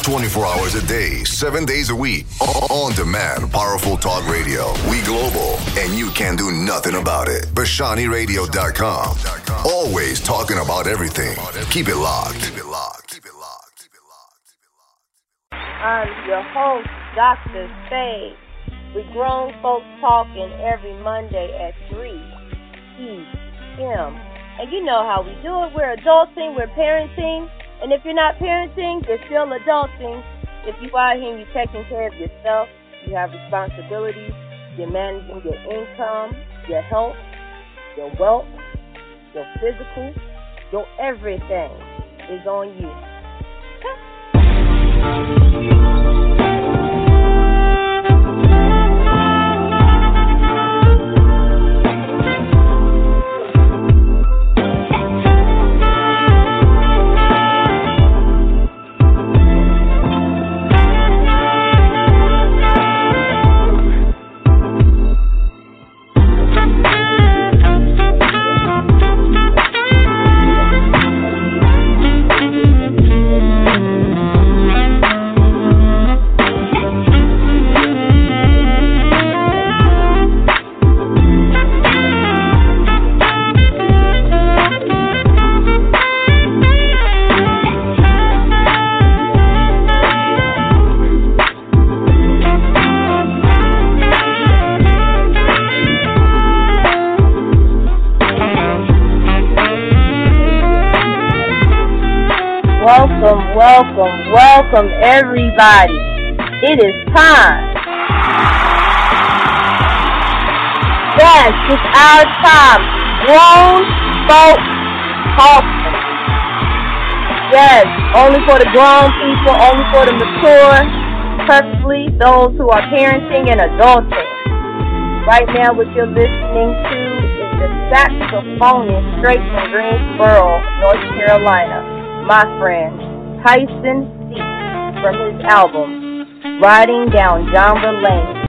24 hours a day, 7 days a week. On demand, powerful talk radio. We global, and you can't do nothing about it. BashaniRadio.com. Always talking about everything. Keep it locked. Keep it locked. Keep it locked. Keep it locked. Keep it locked. I'm your host, Dr. Faye. We grown folks talking every Monday at 3 p.m. And you know how we do it. We're adulting, we're parenting. And if you're not parenting, you're still adulting. If you out here and you're taking care of yourself, you have responsibilities, you're managing your income, your health, your wealth, your physical, your everything is on you. Welcome, everybody. It is time. Yes, it's our time. Grown folks talking. Yes, only for the grown people, only for the mature, preferably those who are parenting and adulting. Right now, what you're listening to is the saxophonist straight from Greensboro, North Carolina, my friend Tyson C. from his album, Riding Down Genre Lane.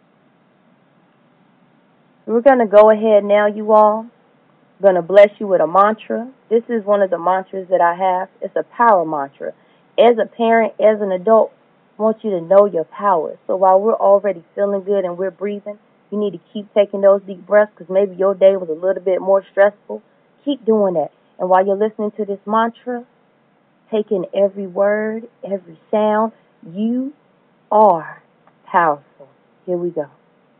We're going to go ahead now, you all. I'm going to bless you with a mantra. This is one of the mantras that I have. It's a power mantra. As a parent, as an adult, I want you to know your power. So while we're already feeling good and we're breathing, you need to keep taking those deep breaths because maybe your day was a little bit more stressful. Keep doing that. And while you're listening to this mantra, take in every word, every sound. You are powerful. Here we go.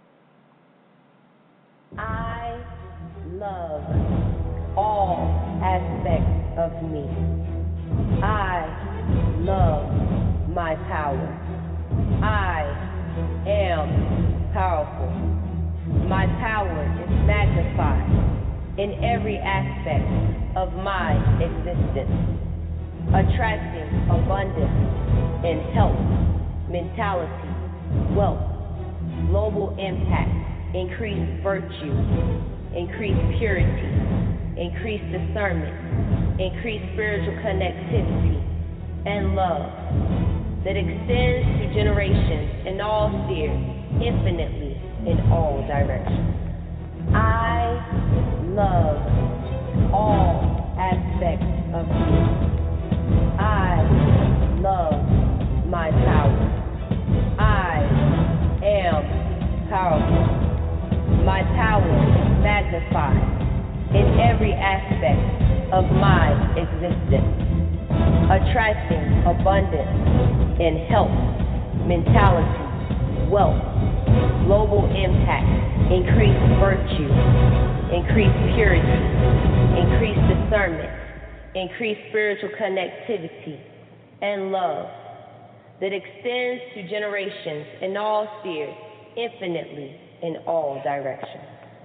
I love all aspects of me. I love my power. I am powerful. My power is magnified in every aspect of my existence, attracting abundance in health, mentality, wealth, global impact, increased virtue, increased purity, increased discernment, increased spiritual connectivity, and love that extends to generations in all spheres, infinitely in all directions. I love all aspects of me. I love my power. I am powerful. My power is magnified in every aspect of my existence, attracting abundance in health, mentality, wealth, global impact, increased virtue, increased purity, increased discernment, increased spiritual connectivity, and love that extends to generations in all spheres, infinitely in all directions.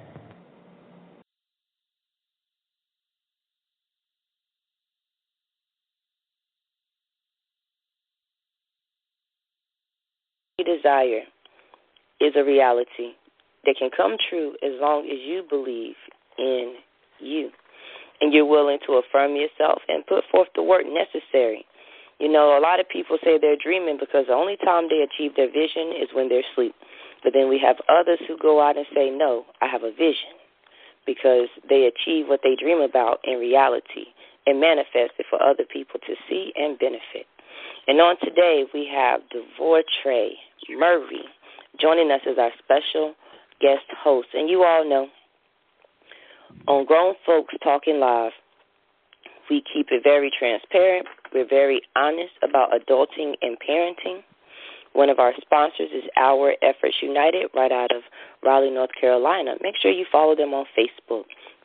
Desire is a reality that can come true as long as you believe in you and you're willing to affirm yourself and put forth the work necessary. You know, a lot of people say they're dreaming because the only time they achieve their vision is when they're asleep. But then we have others who go out and say, no, I have a vision, because they achieve what they dream about in reality and manifest it for other people to see and benefit. And on today, we have Devortre Murray joining us as our special guest host. And you all know, on Grown Folks Talking Live, we keep it very transparent. We're very honest about adulting and parenting. One of our sponsors is Our Efforts United, right out of Raleigh, North Carolina. Make sure you follow them on Facebook,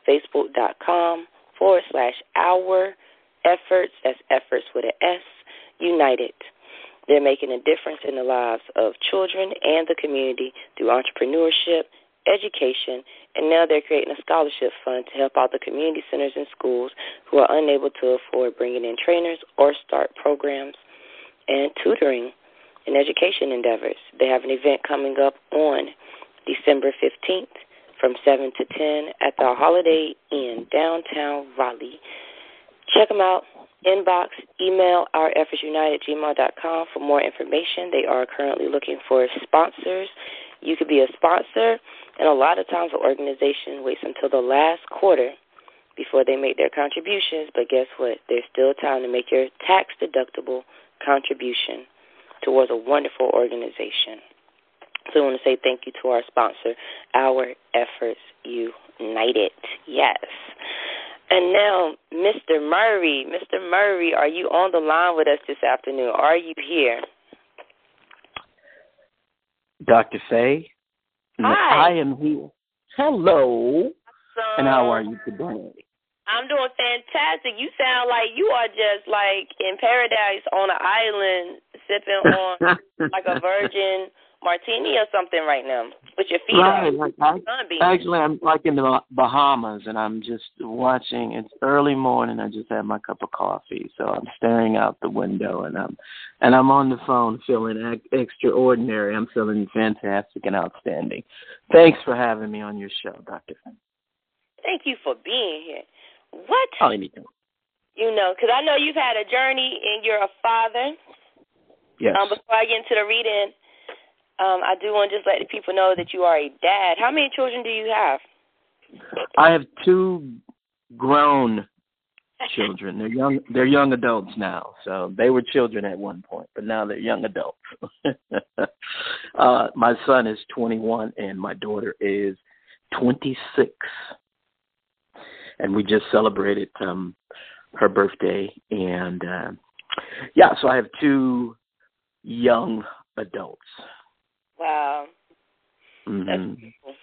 facebook.com/Our Efforts, that's efforts with an S, United. They're making a difference in the lives of children and the community through entrepreneurship, education, and now they're creating a scholarship fund to help out the community centers and schools who are unable to afford bringing in trainers or start programs and tutoring and education endeavors. They have an event coming up on December 15th from 7 to 10 at the Holiday Inn, downtown Raleigh. Check them out. Inbox, email oureffortsunited@gmail.com for more information. They are currently looking for sponsors. You could be a sponsor, and a lot of times the organization waits until the last quarter before they make their contributions, but guess what? There's still time to make your tax-deductible contribution towards a wonderful organization. So I want to say thank you to our sponsor, Our Efforts United. Yes. And now, Mr. Murray. Mr. Murray, are you on the line with us this afternoon? Are you here? Dr. Faye? Hi. I am here. Hello. Awesome. And how are you today? I'm doing fantastic. You sound like you are just like in paradise on an island sipping on like a virgin martini or something right now with your feet right, up. Actually, I'm like in the Bahamas, and I'm just watching. It's early morning. I just had my cup of coffee, so I'm staring out the window, and I'm on the phone feeling extraordinary. I'm feeling fantastic and outstanding. Thanks for having me on your show, Dr. Faye. Thank you for being here. What? Oh, anything. You know, because I know you've had a journey and you're a father. Yes. Before I get into the reading, I do want to just let the people know that you are a dad. How many children do you have? I have 2 grown children. They're young adults now. So they were children at one point, but now they're young adults. My son is 21 and my daughter is 26. And we just celebrated her birthday. And, so I have 2 young adults. Wow. Mm-hmm. That's beautiful.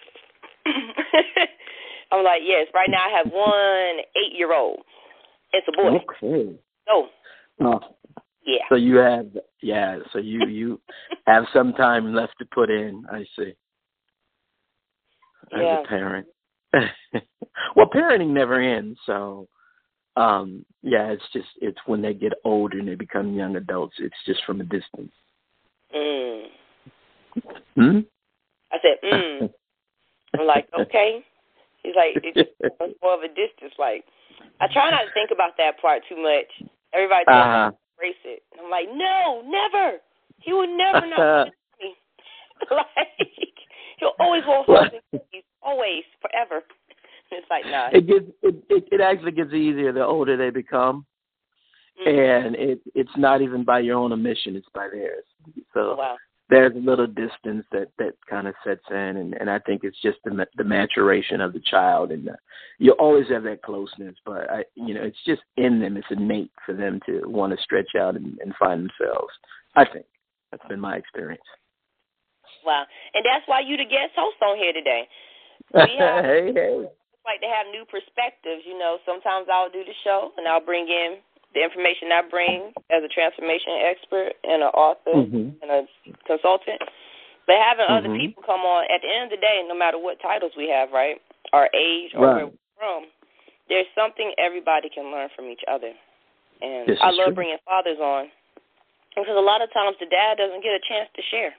I'm like, yes, right now I have 1 8-year-old. It's a boy. Okay. Oh. Yeah. So you have, so you have some time left to put in, I see. As a parent. Well, parenting never ends, so it's when they get older and they become young adults, it's just from a distance. I said, I'm like, okay. He's like, it's more of a distance. Like, I try not to think about that part too much. Everybody tells me to embrace it. I'm like, no, never. He will never not me. Like, he'll always want something. Always, forever. It's like, nah. It actually gets easier the older they become, and it's not even by your own admission; it's by theirs. So there's a little distance that kind of sets in, and I think it's just the maturation of the child, and you always have that closeness, but it's just in them. It's innate for them to want to stretch out and find themselves. I think that's been my experience. Wow, and that's why you the guest host on here today. Hey. Like to have new perspectives. You know, sometimes I'll do the show and I'll bring in the information I bring as a transformation expert and an author and a consultant. But having other people come on, at the end of the day, no matter what titles we have, right, our age or where we're from, there's something everybody can learn from each other. And I love bringing fathers on because a lot of times the dad doesn't get a chance to share.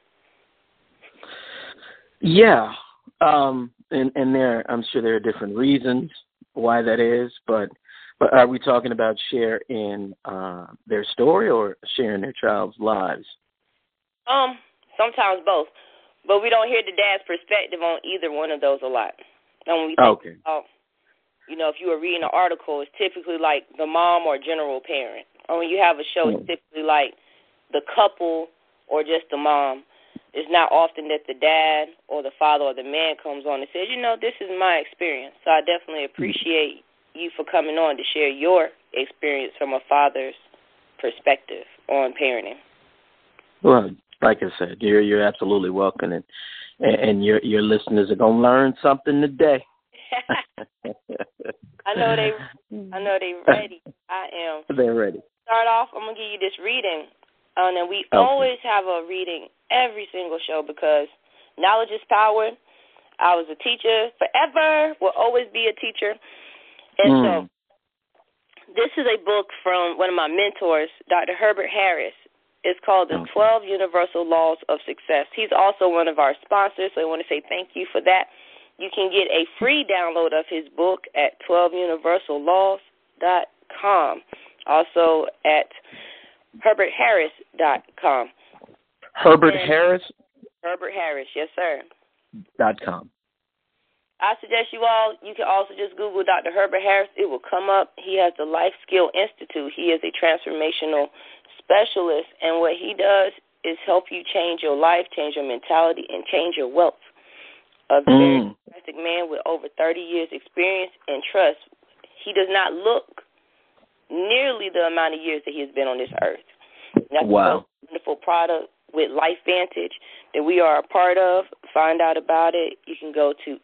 Yeah. And I'm sure there are different reasons why that is, but are we talking about share in their story or sharing their child's lives? Sometimes both, but we don't hear the dad's perspective on either one of those a lot. And when we think about, if you were reading an article, it's typically like the mom or general parent. Or when you have a show, it's typically like the couple or just the mom. It's not often that the dad or the father or the man comes on and says, this is my experience. So I definitely appreciate you for coming on to share your experience from a father's perspective on parenting. Well, like I said, you're absolutely welcome, and your listeners are gonna learn something today. I know they ready. I am. They're ready. Start off. I'm gonna give you this reading, and we always have a reading every single show because knowledge is power. I was a teacher forever. Will always be a teacher, and so this is a book from one of my mentors, Dr. Herbert Harris. It's called The 12 Universal Laws of Success. He's also one of our sponsors, so I want to say thank you for that. You can get a free download of his book at 12universallaws.com, also at herbertharris.com. Herbert Harris? Herbert Harris, yes, sir. .com. I suggest you can also just Google Dr. Herbert Harris. It will come up. He has the Life Skill Institute. He is a transformational specialist, and what he does is help you change your life, change your mentality, and change your wealth. A very fantastic man with over 30 years experience and trust. He does not look nearly the amount of years that he has been on this earth. That's a wonderful product with LifeVantage that we are a part of. Find out about it. You can go to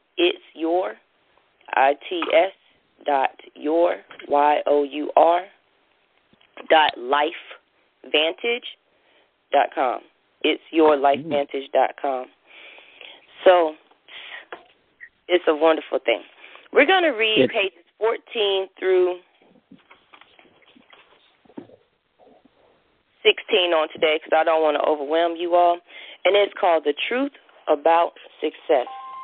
itsyour.lifevantage.com. itsyourlifevantage.com. So it's a wonderful thing. We're going to read pages 14 through 16 on today because I don't want to overwhelm you all. And it's called The Truth About Success.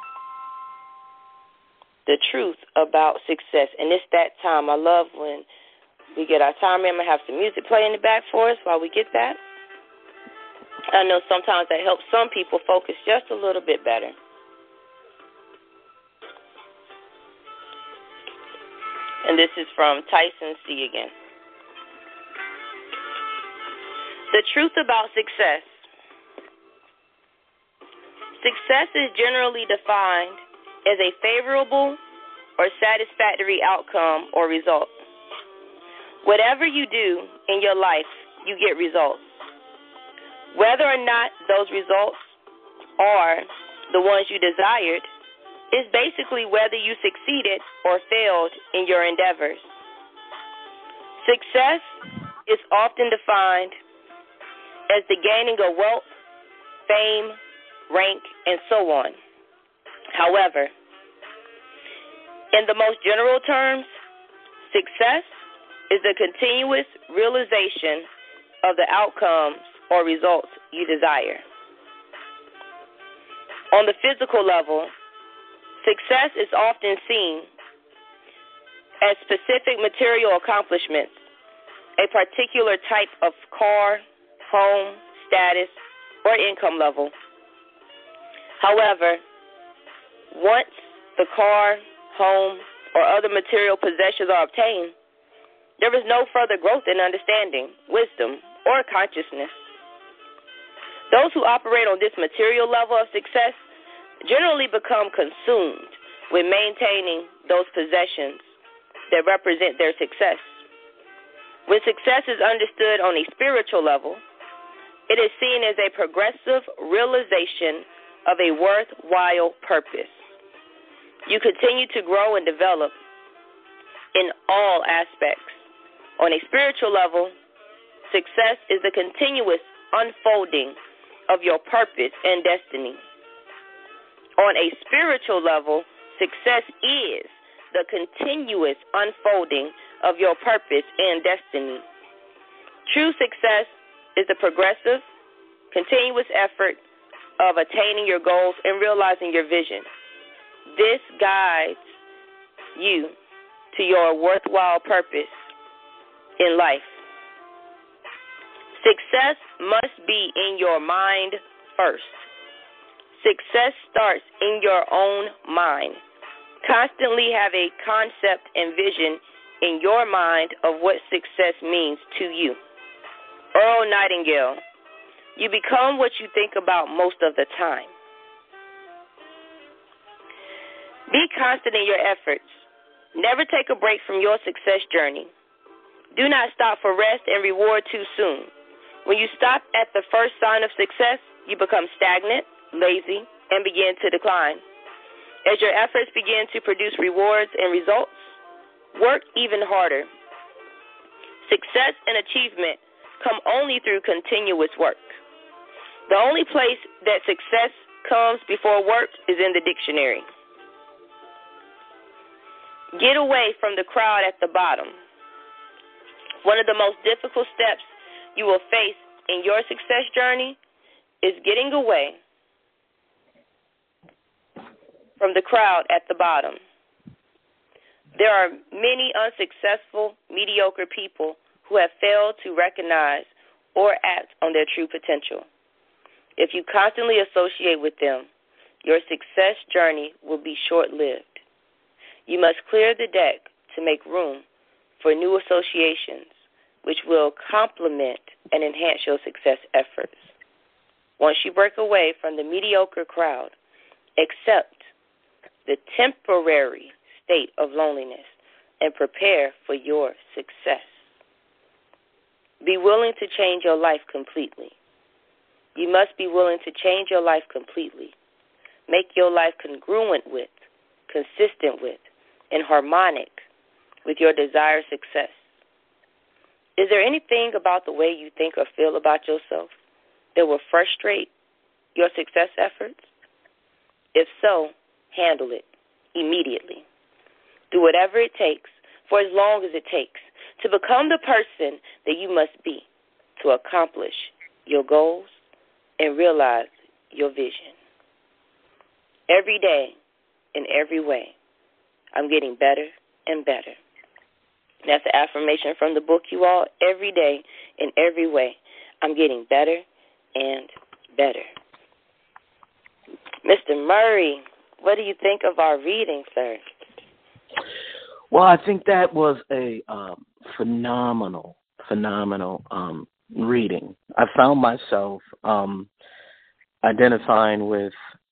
The Truth About Success. And it's that time. I love when we get our time. I'm going to have some music play in the back for us while we get that. I know sometimes that helps some people focus just a little bit better. And this is from Tyson C. again. The truth about success. Success is generally defined as a favorable or satisfactory outcome or result. Whatever you do in your life, you get results. Whether or not those results are the ones you desired is basically whether you succeeded or failed in your endeavors. Success is often defined as the gaining of wealth, fame, rank, and so on. However, in the most general terms, success is the continuous realization of the outcomes or results you desire. On the physical level, success is often seen as specific material accomplishments, a particular type of car, home, status, or income level. However, once the car, home, or other material possessions are obtained, there is no further growth in understanding, wisdom, or consciousness. Those who operate on this material level of success generally become consumed with maintaining those possessions that represent their success. When success is understood on a spiritual level, it is seen as a progressive realization of a worthwhile purpose. You continue to grow and develop in all aspects. On a spiritual level, success is the continuous unfolding of your purpose and destiny. On a spiritual level, success is the continuous unfolding of your purpose and destiny. True success is the progressive, continuous effort of attaining your goals and realizing your vision. This guides you to your worthwhile purpose in life. Success must be in your mind first. Success starts in your own mind. Constantly have a concept and vision in your mind of what success means to you. Earl Nightingale You become what you think about most of the time. Be constant in your efforts. Never take a break from your success journey. Do not stop for rest and reward too soon. When you stop at the first sign of success, you become stagnant, lazy, and begin to decline. As your efforts begin to produce rewards and results, work even harder. Success and achievement come only through continuous work. The only place that success comes before work is in the dictionary. Get away from the crowd at the bottom. One of the most difficult steps you will face in your success journey is getting away from the crowd at the bottom. There are many unsuccessful, mediocre people who have failed to recognize or act on their true potential. If you constantly associate with them, your success journey will be short-lived. You must clear the deck to make room for new associations, which will complement and enhance your success efforts. Once you break away from the mediocre crowd, accept the temporary state of loneliness and prepare for your success. Be willing to change your life completely. You must be willing to change your life completely. Make your life congruent with, consistent with, and harmonic with your desired success. Is there anything about the way you think or feel about yourself that will frustrate your success efforts? If so, handle it immediately. Do whatever it takes, for as long as it takes, to become the person that you must be to accomplish your goals and realize your vision. Every day, in every way, I'm getting better and better. That's an affirmation from the book, you all. Every day, in every way, I'm getting better and better. Mr. Murray, what do you think of our reading, sir? Well, I think that was a phenomenal reading. I found myself identifying with,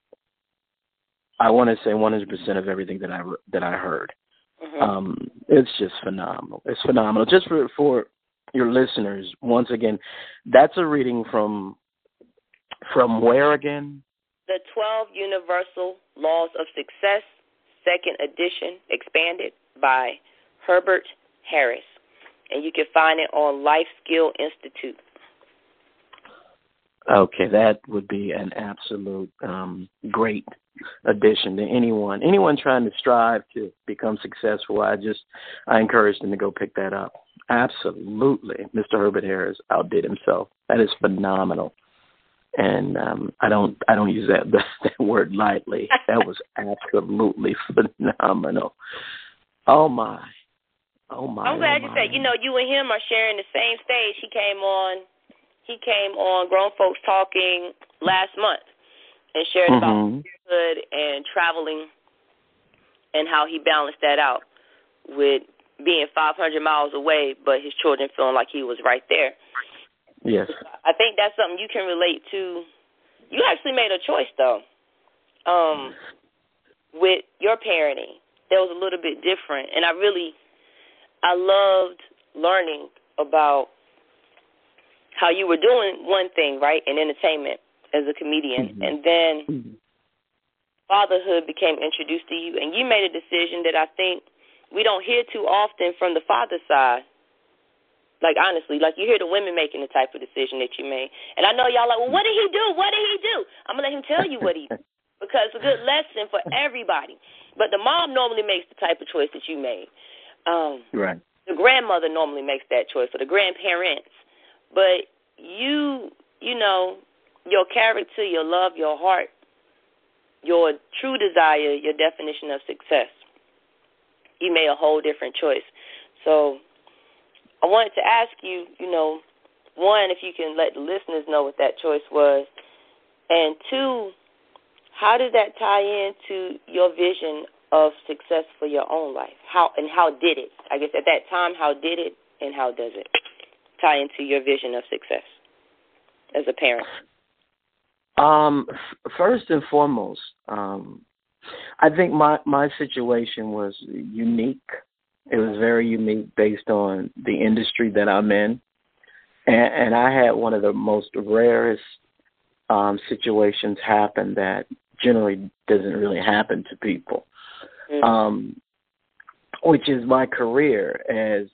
I want to say 100% of everything that I heard. Mm-hmm. It's just phenomenal. It's phenomenal. Just for your listeners, once again, that's a reading from where again? The 12 Universal Laws of Success, 2nd edition, expanded by Herbert Harris. And you can find it on Life Skill Institute. Okay, that would be an absolute great addition to anyone trying to strive to become successful. I encourage them to go pick that up. Absolutely, Mr. Herbert Harris outdid himself. That is phenomenal, and I don't use that word lightly. That was absolutely phenomenal. Oh my. I'm glad you said. You know, you and him are sharing the same stage. He came on Grown Folks Talking last month and shared about motherhood and traveling and how he balanced that out with being 500 miles away, but his children feeling like he was right there. Yes. I think that's something you can relate to. You actually made a choice, though, with your parenting. That was a little bit different, and I loved learning about how you were doing one thing, right, in entertainment as a comedian, and then fatherhood became introduced to you, and you made a decision that I think we don't hear too often from the father side. Like, honestly, like you hear the women making the type of decision that you made. And I know y'all like, well, what did he do? What did he do? I'm going to let him tell you what he did because it's a good lesson for everybody. But the mom normally makes the type of choice that you made. Right. The grandmother normally makes that choice, or the grandparents. But you know, your character, your love, your heart, your true desire, your definition of success, you made a whole different choice. So I wanted to ask you, one, if you can let the listeners know what that choice was, and two, how does that tie into your vision of success for your own life? How did it? I guess at that time, how did it and how does it tie into your vision of success? as a parent? First and foremost, I think my situation was unique. It was very unique based on the industry that I'm in. And I had one of the most rarest situations happen that generally doesn't really happen to people, which is my career as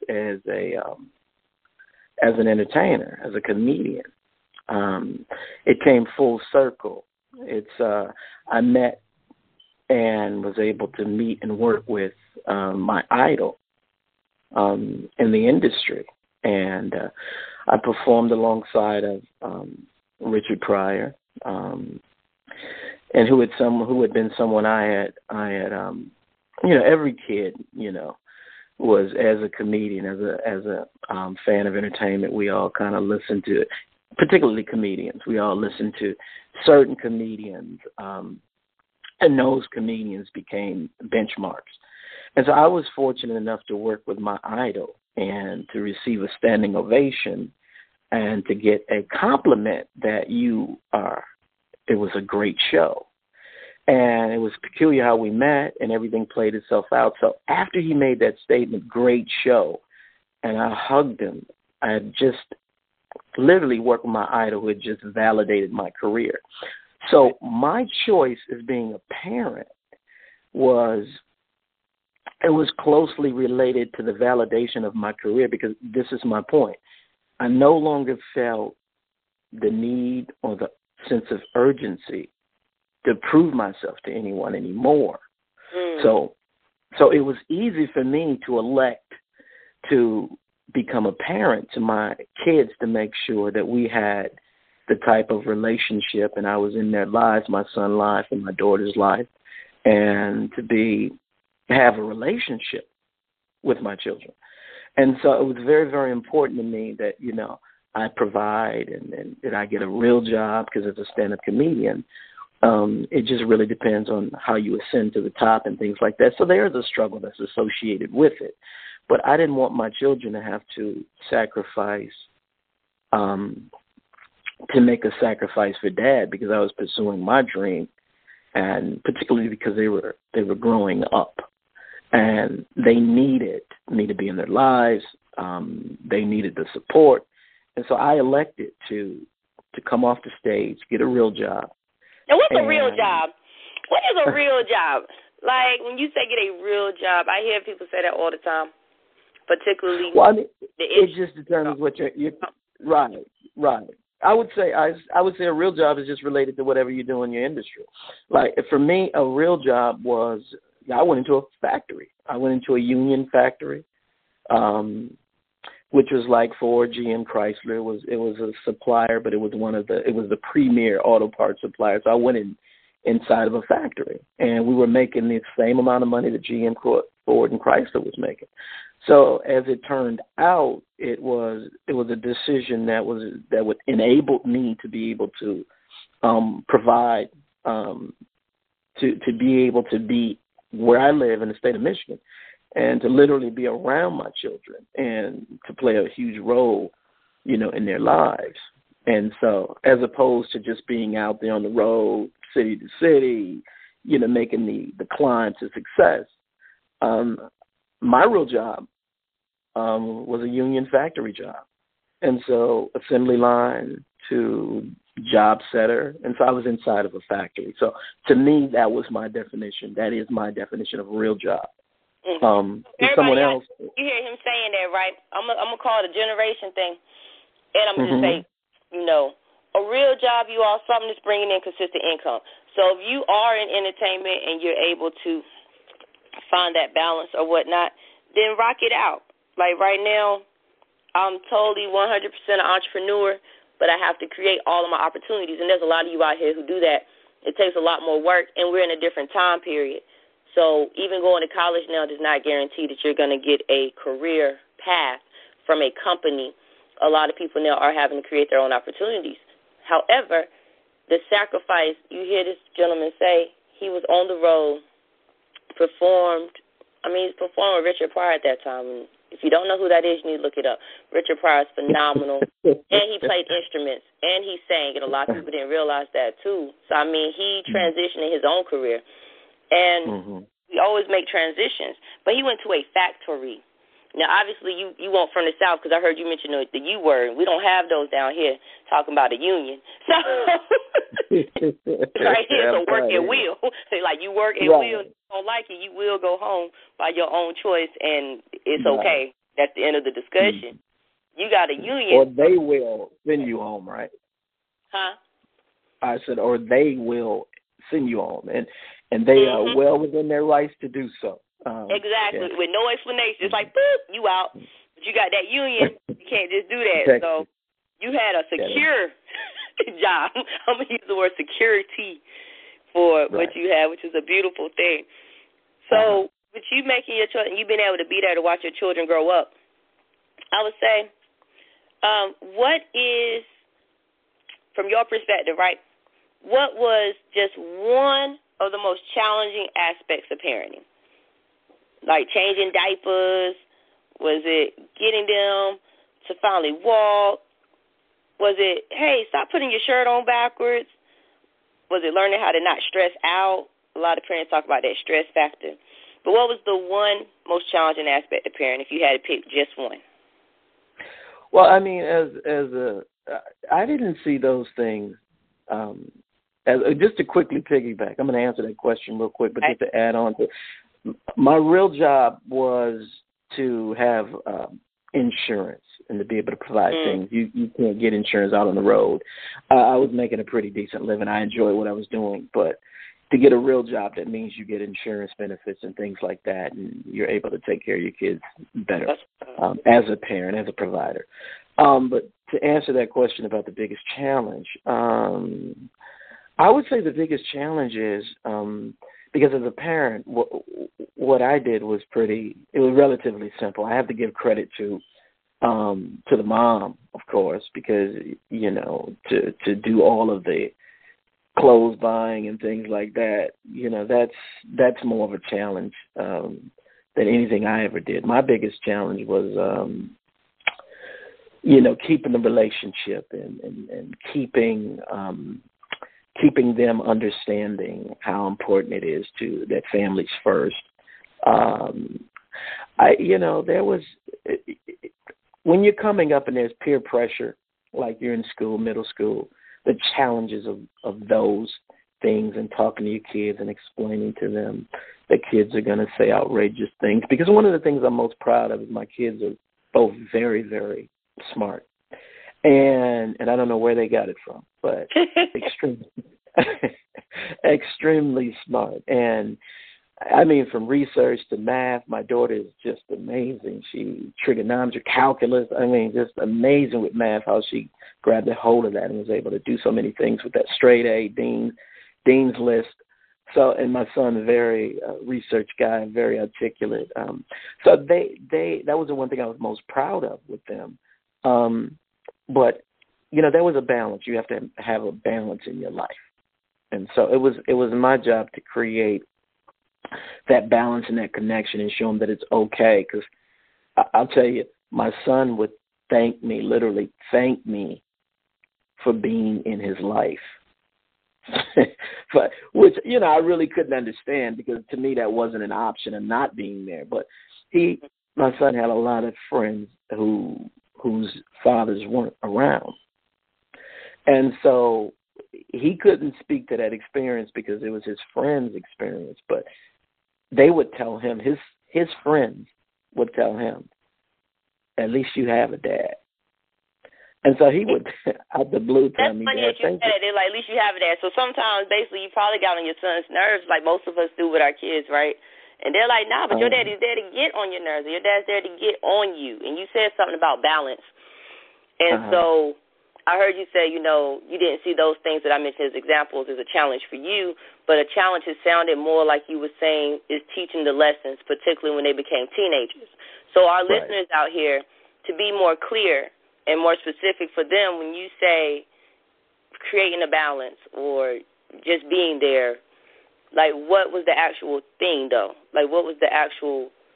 an entertainer, as a comedian. It came full circle. I met and was able to meet and work with my idol in the industry, and I performed alongside of Richard Pryor, and who had been someone I had every kid was, as a comedian, as a fan of entertainment, we all kind of listened to, particularly comedians. We all listened to certain comedians, and those comedians became benchmarks. And so I was fortunate enough to work with my idol and to receive a standing ovation and to get a compliment that it was a great show. And it was peculiar how we met, and everything played itself out. So after he made that statement, great show, and I hugged him, I had just literally worked with my idol who had just validated my career. So my choice as being a parent was closely related to the validation of my career, because this is my point. I no longer felt the need or the sense of urgency to prove myself to anyone anymore. So it was easy for me to elect to become a parent to my kids, to make sure that we had the type of relationship, and I was in their lives, my son's life and my daughter's life, and to have a relationship with my children. And so it was very, very important to me that, I provide and that I get a real job, because as a stand-up comedian, it just really depends on how you ascend to the top and things like that. So there is a struggle that's associated with it. But I didn't want my children to have to sacrifice, to make a sacrifice for Dad, because I was pursuing my dream, and particularly because they were growing up, and they needed me to be in their lives. They needed the support. And so I elected to come off the stage, get a real job. Now, what's a real job? What is a real job? Like, when you say get a real job, I hear people say that all the time, particularly. Well, I mean, it just determines what you're right. I would say a real job is just related to whatever you do in your industry. Like, for me, a real job was, I went into a factory. I went into a union factory, which was like Ford, GM, Chrysler. It was a supplier, but it was the premier auto parts supplier. So I went inside of a factory, and we were making the same amount of money that GM, Ford, and Chrysler was making. So as it turned out, it was a decision that would enable me to be able to provide, to be able to be where I live in the state of Michigan, and to literally be around my children and to play a huge role, in their lives. And so, as opposed to just being out there on the road, city to city, making the climb to success, my real job was a union factory job. And so assembly line to job setter. And so I was inside of a factory. So to me, that was my definition. That is my definition of a real job. Someone else. You hear him saying that, right? I'm gonna call it a generation thing. And I'm going to say, a real job, you are something that's bringing in consistent income. So if you are in entertainment and you're able to find that balance or whatnot, then rock it out. Like right now, I'm totally 100% an entrepreneur, but I have to create all of my opportunities. And there's a lot of you out here who do that. It takes a lot more work, and we're in a different time period. So even going to college now does not guarantee that you're going to get a career path from a company. A lot of people now are having to create their own opportunities. However, the sacrifice, you hear this gentleman say, he was on the road, performed with Richard Pryor at that time, If you don't know who that is, you need to look it up. Richard Pryor is phenomenal, and he played instruments, and he sang, and a lot of people didn't realize that, too. So, I mean, he transitioned in his own career, and we always make transitions. But he went to a factory. Now, obviously, you weren't from the South because I heard you mention the U word. We don't have those down here talking about a union. So, right here, so work at will. Like, you work at will, you don't like it, you will go home by your own choice, and it's okay. That's the end of the discussion. You got a union. Or they will send you home, right? Huh? I said, or they will send you home, and they are well within their rights to do so. Exactly, with no explanation. It's like, boop, you out. But you got that union, you can't just do that. Exactly. So you had a secure job. I'm going to use the word security for what you have, which is a beautiful thing. So with you making your choice, and you've been able to be there to watch your children grow up, I would say, what is, from your perspective, right, what was just one of the most challenging aspects of parenting? Like changing diapers? Was it getting them to finally walk? Was it, hey, stop putting your shirt on backwards? Was it learning how to not stress out? A lot of parents talk about that stress factor. But what was the one most challenging aspect of parenting if you had to pick just one? Well, I mean, I didn't see those things. Just to quickly piggyback, I'm going to answer that question real quick, but just to add on to, my real job was to have insurance and to be able to provide things. You can't get insurance out on the road. I was making a pretty decent living. I enjoyed what I was doing, but to get a real job, that means you get insurance benefits and things like that, and you're able to take care of your kids better as a parent, as a provider. But to answer that question about the biggest challenge, I would say the biggest challenge is because as a parent, what I did was it was relatively simple. I have to give credit to the mom, of course, because, you know, to do all of the clothes buying and things like that, you know, that's more of a challenge than anything I ever did. My biggest challenge was, you know, keeping the relationship and keeping them understanding how important it is to that families first. There was, when you're coming up and there's peer pressure, like you're in school, middle school, the challenges of those things and talking to your kids and explaining to them that kids are going to say outrageous things. Because one of the things I'm most proud of is my kids are both very, very smart. And I don't know where they got it from, but extremely smart. And I mean, from research to math, my daughter is just amazing. She trigonometry, calculus, I mean, just amazing with math, how she grabbed a hold of that and was able to do so many things with that straight A, Dean's List. So, and my son, very research guy, very articulate. So that was the one thing I was most proud of with them. But, you know, there was a balance. You have to have a balance in your life. And so it was my job to create that balance and that connection and show them that it's okay. Because I'll tell you, my son would literally thank me for being in his life. But which, you know, I really couldn't understand, because to me that wasn't an option of not being there. But my son had a lot of friends whose fathers weren't around. And so he couldn't speak to that experience because it was his friend's experience, but they would tell him, his friends would tell him, at least you have a dad. And so he would, out the blue, tell me, Dad, thank you. They're like, at least you have a dad. So sometimes, basically, you probably got on your son's nerves like most of us do with our kids, right? And they're like, nah, but your daddy's there to get on your nerves. Your dad's there to get on you. And you said something about balance. And so I heard you say, you know, you didn't see those things that I mentioned as examples as a challenge for you, but a challenge has sounded more like you were saying is teaching the lessons, particularly when they became teenagers. So our listeners out here, to be more clear and more specific for them, when you say creating a balance or just being there, like what was the actual thing, though? Like what was the actual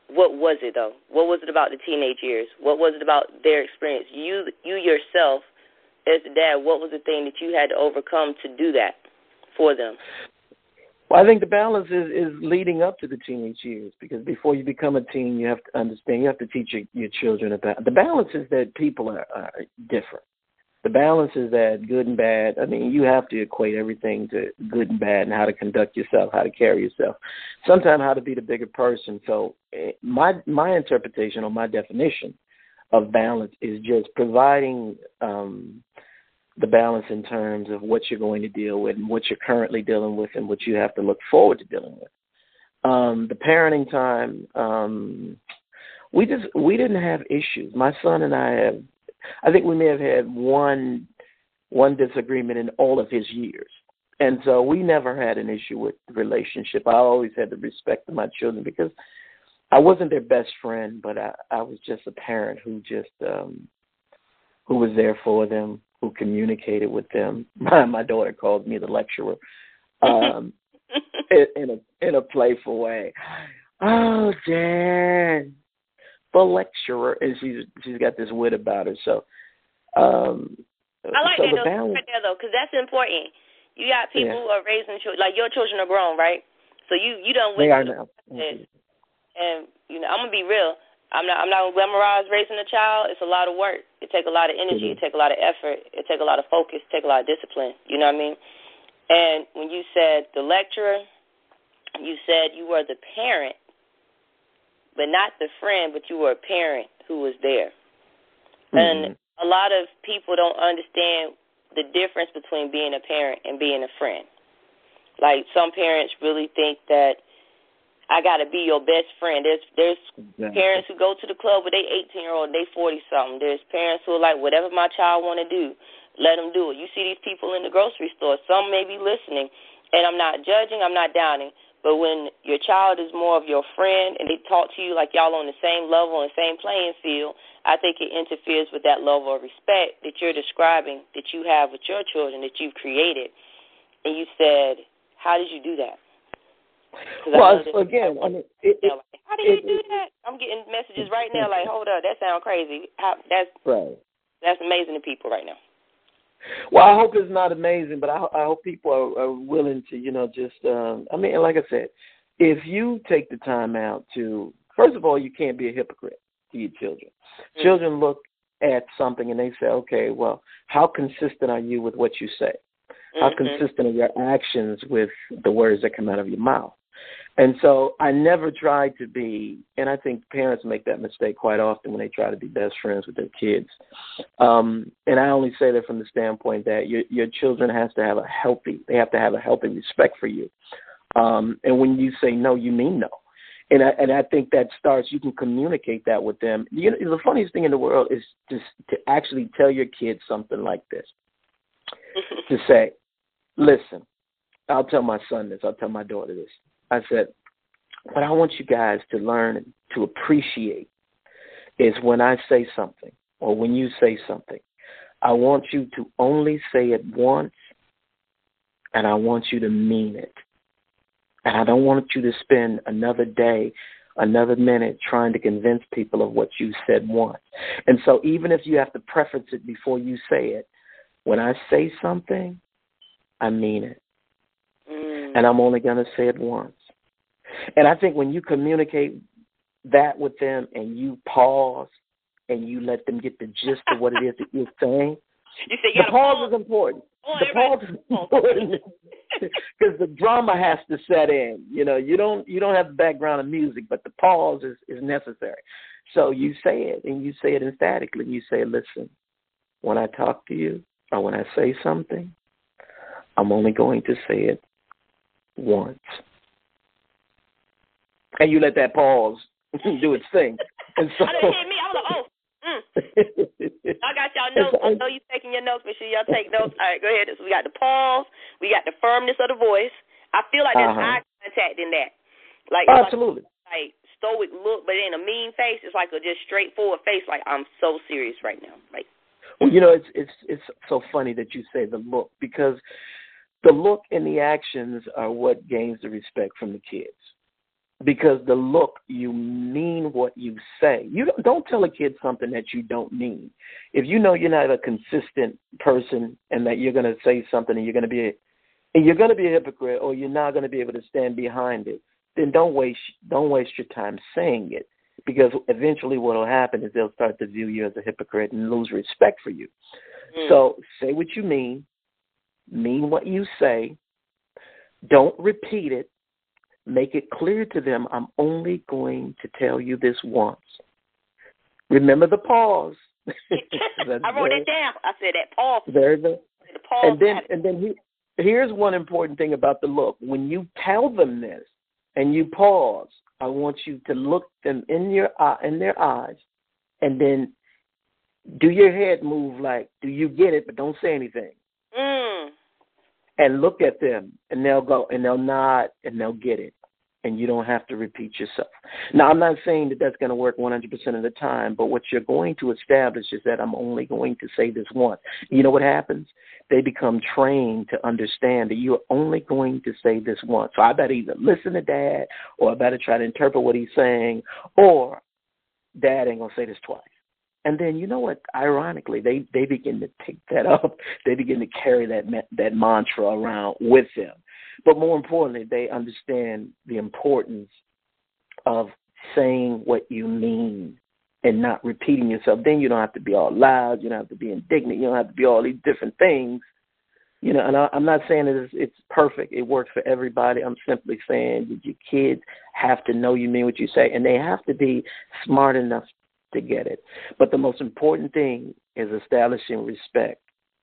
what was it, though? What was it about the teenage years? What was it about their experience? You yourself, as the dad, what was the thing that you had to overcome to do that for them? Well, I think the balance is leading up to the teenage years, because before you become a teen, you have to understand, you have to teach your children about. The balance is that people are different. The balance is that good and bad. I mean, you have to equate everything to good and bad and how to conduct yourself, how to carry yourself, sometimes how to be the bigger person. So my interpretation or my definition of balance is just providing the balance in terms of what you're going to deal with and what you're currently dealing with and what you have to look forward to dealing with. The parenting time, we didn't have issues. My son and I think we may have had one disagreement in all of his years. And so we never had an issue with the relationship. I always had the respect of my children because I wasn't their best friend, but I was just a parent who was there for them, who communicated with them. My daughter called me the lecturer in a playful way. Oh, Dad, the lecturer, and she's got this wit about her. So I like that right there, though, because that's important. You got people who are raising children, like your children are grown, right? So you don't. They are now. And I'm gonna be real. I'm not gonna glamorize raising a child. It's a lot of work. It takes a lot of energy. It takes a lot of effort. It takes a lot of focus. It takes a lot of discipline. You know what I mean? And when you said the lecturer, you said you were the parent, but not the friend, but you were a parent who was there. And a lot of people don't understand the difference between being a parent and being a friend. Like, some parents really think that I got to be your best friend. There's parents who go to the club with their 18-year-old, they 40-something. There's parents who are like, whatever my child want to do, let them do it. You see these people in the grocery store. Some may be listening, and I'm not judging, I'm not downing, but when your child is more of your friend and they talk to you like y'all on the same level and same playing field, I think it interferes with that level of respect that you're describing that you have with your children that you've created. And you said, how did you do that? Well, again, I mean, how do you do that? I'm getting messages right now like, hold up, that sounds crazy. That's amazing to people right now. Well, I hope it's not amazing, but I hope people are willing to, just, I mean, like I said, if you take the time out to, first of all, you can't be a hypocrite to your children. Mm-hmm. Children look at something and they say, okay, well, how consistent are you with what you say? How consistent are your actions with the words that come out of your mouth? And so I never tried to be, and I think parents make that mistake quite often when they try to be best friends with their kids. And I only say that from the standpoint that your children have to have a healthy respect for you. And when you say no, you mean no. And I think that starts, you can communicate that with them. The funniest thing in the world is just to actually tell your kids something like this. To say, listen, I'll tell my son this, I'll tell my daughter this. I said, what I want you guys to learn and to appreciate is when I say something or when you say something, I want you to only say it once and I want you to mean it. And I don't want you to spend another day, another minute trying to convince people of what you said once. And so even if you have to preface it before you say it, when I say something, I mean it. And I'm only going to say it once. And I think when you communicate that with them and you pause and you let them get the gist of what it is that you're saying, the pause is important. The pause is important because the drama has to set in. You don't have the background of music, but the pause is necessary. So you say it, and you say it emphatically. You say, listen, when I talk to you or when I say something, I'm only going to say it once. And you let that pause do its thing. And so, I didn't hear me. I was like, I got y'all notes. I know you taking your notes. Make sure y'all take notes. All right, go ahead. So we got the pause. We got the firmness of the voice. I feel like there's eye contact in that. Like, absolutely. Like stoic look, but in a mean face. It's like a just straightforward face. Like, I'm so serious right now. Like, well, it's so funny that you say the look, because the look and the actions are what gains the respect from the kids. Because the look, you mean what you say. You don't tell a kid something that you don't mean. If you know you're not a consistent person and that you're going to say something and you're going to be a hypocrite, or you're not going to be able to stand behind it, then don't waste your time saying it. Because eventually what will happen is they'll start to view you as a hypocrite and lose respect for you. So say what you mean what you say. Don't repeat it. Make it clear to them, I'm only going to tell you this once. Remember the pause. I wrote it down. I said that pause. Very good. And then here's one important thing about the look. When you tell them this and you pause, I want you to look them in their eyes, and then do your head move like, do you get it? But don't say anything. And look at them, and they'll go, and they'll nod, and they'll get it. And you don't have to repeat yourself. Now, I'm not saying that that's going to work 100% of the time, but what you're going to establish is that I'm only going to say this once. You know what happens? They become trained to understand that you're only going to say this once. So I better either listen to Dad, or I better try to interpret what he's saying, or Dad ain't going to say this twice. And then, you know what, ironically, they begin to pick that up. They begin to carry that mantra around with them. But more importantly, they understand the importance of saying what you mean and not repeating yourself. Then you don't have to be all loud. You don't have to be indignant. You don't have to be all these different things. You know, and I'm not saying that it's perfect. It works for everybody. I'm simply saying that your kids have to know you mean what you say, and they have to be smart enough to get it. But the most important thing is establishing respect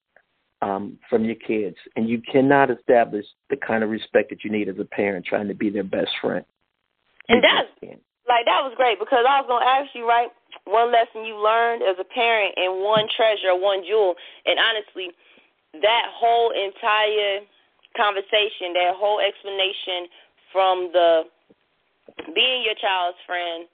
from your kids. And you cannot establish the kind of respect that you need as a parent trying to be their best friend. And that was great, because I was going to ask you, right, one lesson you learned as a parent and one treasure, one jewel. And honestly, that whole entire conversation, that whole explanation from the being your child's friend,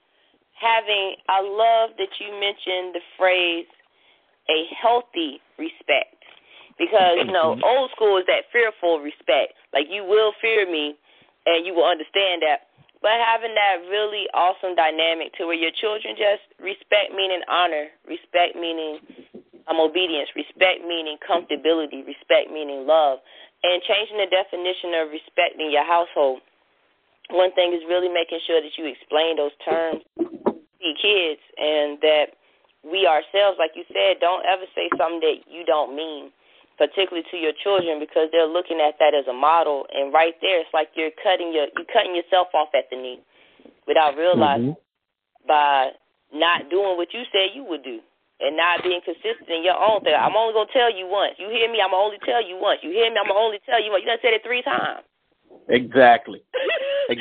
I love that you mentioned the phrase, a healthy respect. Because, you know, old school is that fearful respect. Like, you will fear me, and you will understand that. But having that really awesome dynamic to where your children just respect meaning honor, respect meaning obedience, respect meaning comfortability, respect meaning love, and changing the definition of respect in your household. One thing is really making sure that you explain those terms to your kids, and that we ourselves, like you said, don't ever say something that you don't mean, particularly to your children, because they're looking at that as a model. And right there, it's like you're cutting yourself off at the knee without realizing by not doing what you said you would do and not being consistent in your own thing. I'm only going to tell you once. You hear me? I'm going to only tell you once. You hear me? I'm going to only tell you once. You done said it 3 times. Exactly. They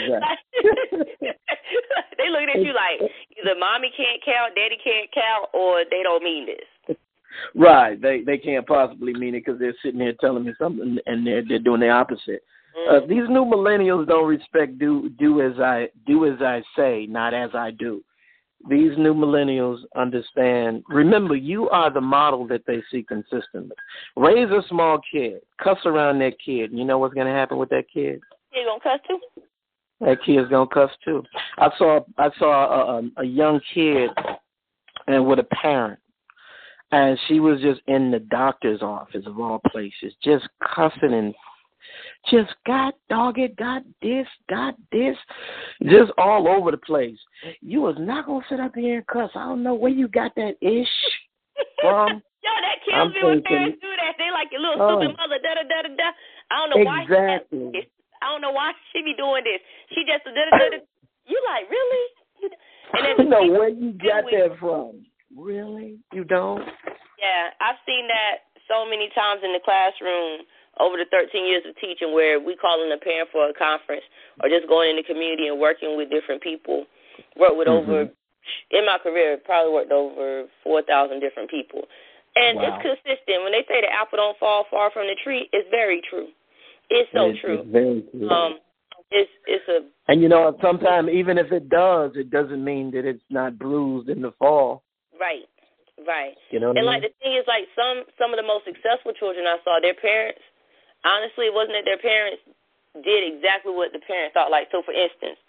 looking at you like either mommy can't count, daddy can't count, or they don't mean this. Right. They can't possibly mean it because they're sitting here telling me something and they're doing the opposite. These new millennials don't respect do as I say, not as I do. These new millennials understand. Remember, you are the model that they see consistently. Raise a small kid, cuss around that kid. You know what's going to happen with that kid? He's going to cuss too. That kid's going to cuss too. I saw a young kid and with a parent. And she was just in the doctor's office, of all places, just cussing and just got this, just all over the place. You was not going to sit up here and cuss. I don't know where you got that ish from. Yo, that kills me when parents do that. They like your little stupid mother, da-da-da-da-da. I don't know why. Exactly. I don't know why she be doing this. She just da-da-da-da. You like, really? And then I don't know where you got that from. Really? You don't? Yeah, I've seen that so many times in the classroom over the 13 years of teaching, where we calling a parent for a conference or just going in the community and working with different people. Worked with over, in my career, probably worked over 4,000 different people. And it's consistent. When they say the apple don't fall far from the tree, it's very true. It's so true. It's very true. And you know, sometimes even if it does, it doesn't mean that it's not bruised in the fall. Right. You know what I mean? Like the thing is, like some of the most successful children I saw, their parents, honestly, it wasn't that their parents did exactly what the parent thought. Like, so for instance,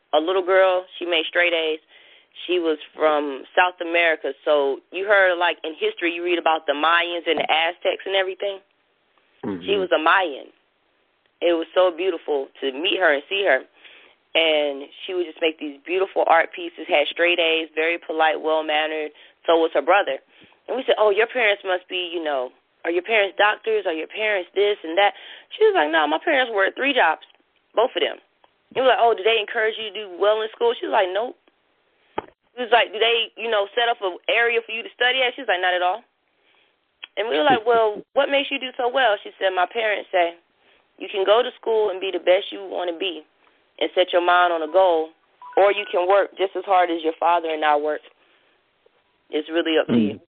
a little girl. She made straight A's. She was from South America. So you heard, like, in history, you read about the Mayans and the Aztecs and everything. Mm-hmm. She was a Mayan. It was so beautiful to meet her and see her. And she would just make these beautiful art pieces, had straight A's, very polite, well-mannered. So was her brother. And we said, oh, your parents must be, you know, are your parents doctors? Are your parents this and that? She was like, no, my parents worked 3 jobs, both of them. He was like, oh, did they encourage you to do well in school? She was like, nope. He was like, do they, you know, set up an area for you to study at? She was like, not at all. And we were like, well, what makes you do so well? She said, my parents say, you can go to school and be the best you want to be and set your mind on a goal, or you can work just as hard as your father and I work. It's really up to you.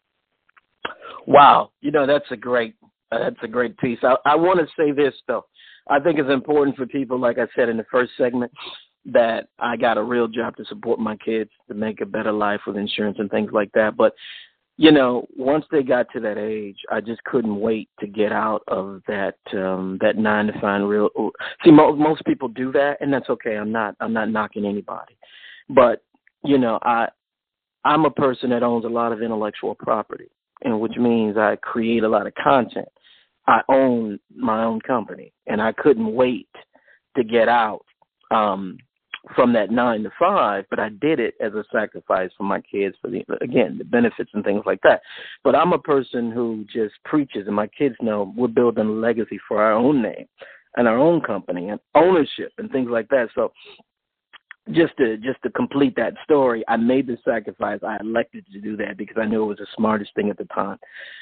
Wow. You know, that's a great piece. I want to say this, though. I think it's important for people, like I said in the first segment, that I got a real job to support my kids, to make a better life with insurance and things like that. But, you know, once they got to that age, I just couldn't wait to get out of that 9 to 5 real. See, most people do that, and that's okay. I'm not knocking anybody. But, you know, I'm a person that owns a lot of intellectual property, and which means I create a lot of content. I own my own company, and I couldn't wait to get out from that 9 to 5, but I did it as a sacrifice for my kids, for the benefits and things like that. But I'm a person who just preaches, and my kids know we're building a legacy for our own name and our own company and ownership and things like that. So just to complete that story, I made the sacrifice. I elected to do that because I knew it was the smartest thing at the time.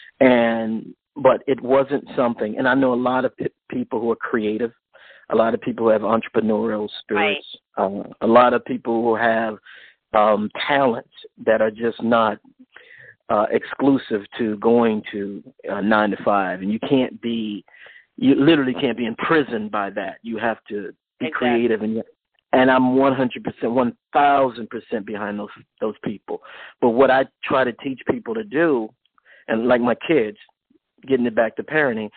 But it wasn't something, and I know a lot of people who are creative, a lot of people who have entrepreneurial spirits, right. A lot of people who have talents that are just not exclusive to going to 9 to 5. And you literally can't be imprisoned by that. You have to be creative. And I'm 100%, 1,000% behind those people. But what I try to teach people to do, and like my kids, getting it back to parenting,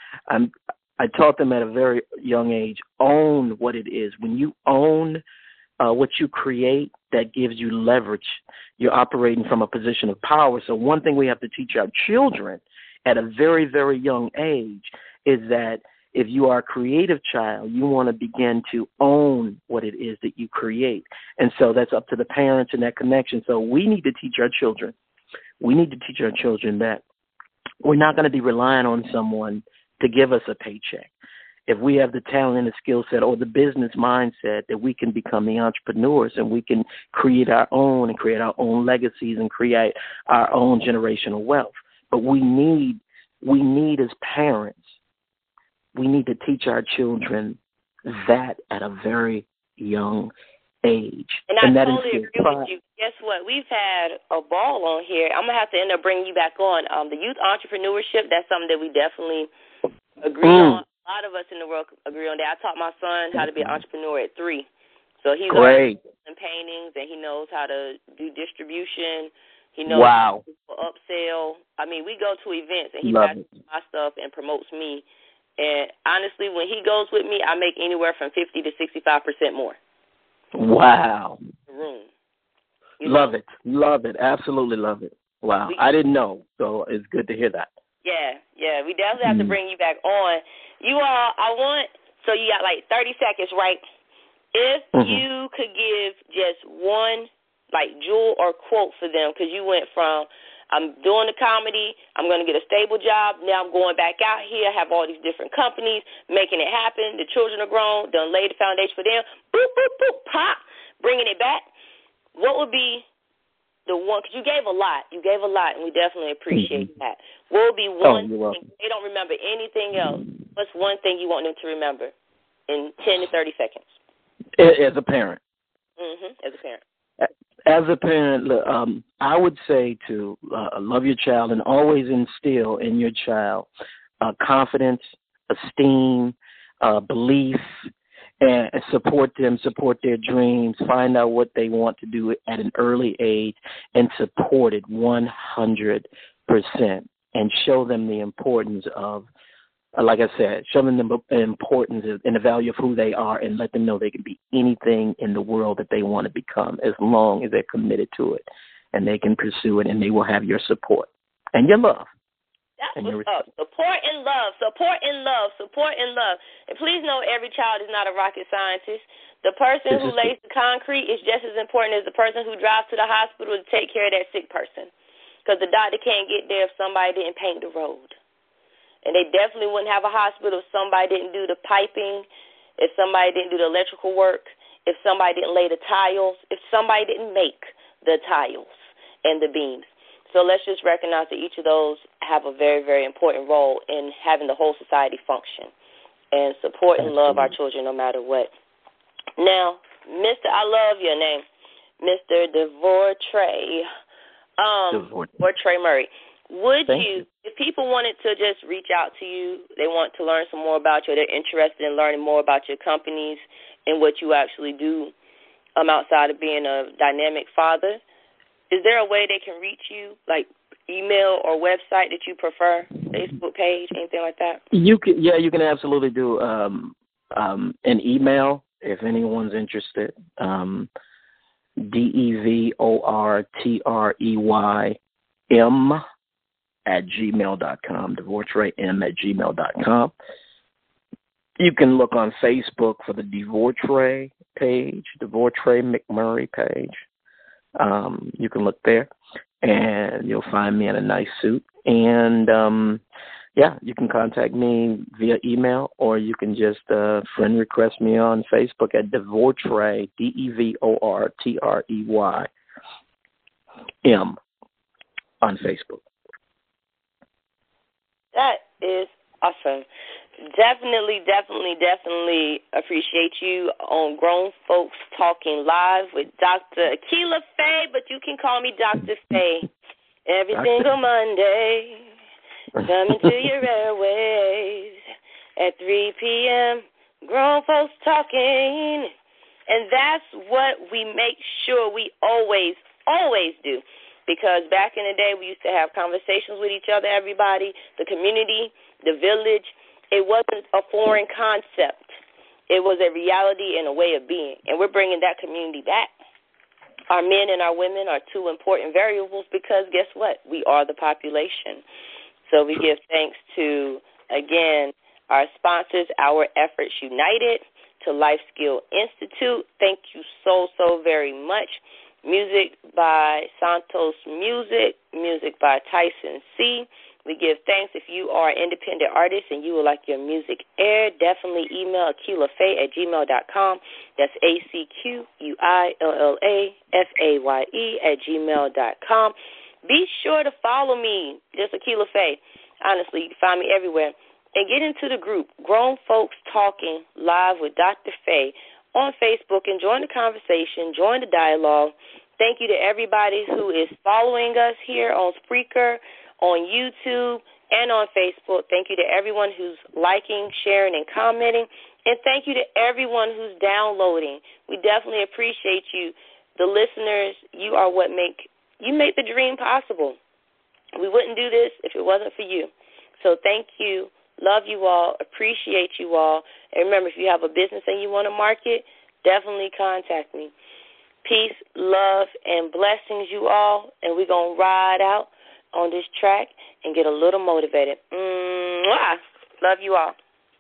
I taught them at a very young age, own what it is. When you own what you create, that gives you leverage. You're operating from a position of power. So one thing we have to teach our children at a very, very young age is that if you are a creative child, you want to begin to own what it is that you create. And so that's up to the parents and that connection. So we need to teach our children. We need to teach our children that we're not going to be relying on someone to give us a paycheck. If we have the talent and the skill set or the business mindset, that we can become the entrepreneurs and we can create our own legacies and create our own generational wealth. But we need as parents, we need to teach our children that at a very young age. And I totally agree with you. Guess what? We've had a ball on here. I'm going to have to end up bringing you back on. The youth entrepreneurship, that's something that we definitely agree on. A lot of us in the world agree on that. I taught my son how to be an entrepreneur at 3. So he's already in paintings, and he knows how to do distribution. He knows how to upsell. I mean, we go to events, and he packages my stuff and promotes me. And honestly, when he goes with me, I make anywhere from 50 to 65% more. Wow. Room. Love it. Absolutely love it. Wow. I didn't know, so it's good to hear that. Yeah. We definitely have to bring you back on. You all, so you got like 30 seconds, right? If you could give just one, like, jewel or quote for them, because you went from, I'm doing the comedy, I'm going to get a stable job, now I'm going back out here, have all these different companies, making it happen, the children are grown, done laid the foundation for them, boop, boop, boop, pop, bringing it back. What would be the one, because you gave a lot, and we definitely appreciate that. What would be one thing, they don't remember anything else, what's one thing you want them to remember in 10 to 30 seconds? As a parent. As a parent. As a parent, I would say to love your child and always instill in your child confidence, esteem, belief, and support them, support their dreams, find out what they want to do at an early age, and support it 100%, and show them the importance of like I said, showing them the importance and the value of who they are, and let them know they can be anything in the world that they want to become, as long as they're committed to it, and they can pursue it, and they will have your support and your love. That's what's up. Support and love. Support and love. Support and love. And please know, every child is not a rocket scientist. The person who lays the concrete is just as important as the person who drives to the hospital to take care of that sick person, because the doctor can't get there if somebody didn't paint the road. And they definitely wouldn't have a hospital if somebody didn't do the piping, if somebody didn't do the electrical work, if somebody didn't lay the tiles, if somebody didn't make the tiles and the beams. So let's just recognize that each of those have a very, very important role in having the whole society function, and support and love our children no matter what. Now, I love your name, Mr. DeVortre, DeVortre Murray. Would you, if people wanted to just reach out to you, they want to learn some more about you, they're interested in learning more about your companies and what you actually do outside of being a dynamic father, is there a way they can reach you, like email or website that you prefer, Facebook page, anything like that? You can absolutely do an email if anyone's interested. DeVortrem@gmail.com, DeVortrem@gmail.com. You can look on Facebook for the DeVortre page, DeVortre McMurray page. You can look there, and you'll find me in a nice suit. And, you can contact me via email, or you can just friend request me on Facebook at DeVortre, DeVortreym on Facebook. That is awesome. Definitely appreciate you on Grown Folks Talking Live with Dr. Akilah Faye, but you can call me Dr. Faye. Every single Monday, coming to your airwaves at 3 p.m., Grown Folks Talking. And that's what we make sure we always do. Because back in the day, we used to have conversations with each other, everybody, the community, the village. It wasn't a foreign concept. It was a reality and a way of being. And we're bringing that community back. Our men and our women are two important variables because guess what? We are the population. So we give thanks to, again, our sponsors, Our Efforts United, to Life Skill Institute. Thank you so very much. Music by Santos Music by Tyson C. We give thanks if you are an independent artist and you would like your music aired. Definitely email AkilahFaye@gmail.com. That's AkilahFaye@gmail.com. Be sure to follow me, just Akilah Faye. Honestly, you can find me everywhere. And get into the group, Grown Folks Talking Live with Dr. Faye, on Facebook, and join the conversation, join the dialogue. Thank you to everybody who is following us here on Spreaker, on YouTube, and on Facebook. Thank you to everyone who's liking, sharing, and commenting. And thank you to everyone who's downloading. We definitely appreciate you. The listeners, you are what make the dream possible. We wouldn't do this if it wasn't for you. So thank you. Love you all. Appreciate you all. And remember, if you have a business and you want to market, definitely contact me. Peace, love, and blessings, you all. And we're going to ride out on this track and get a little motivated. Mwah! Love you all.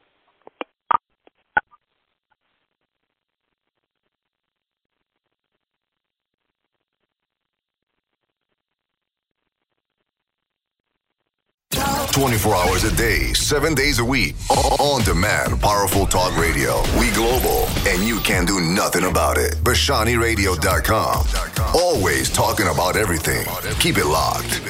"24 hours a day, 7 days a week. On demand, powerful talk radio. We global, and you can do nothing about it. BashaniRadio.com. Always talking about everything. Keep it locked.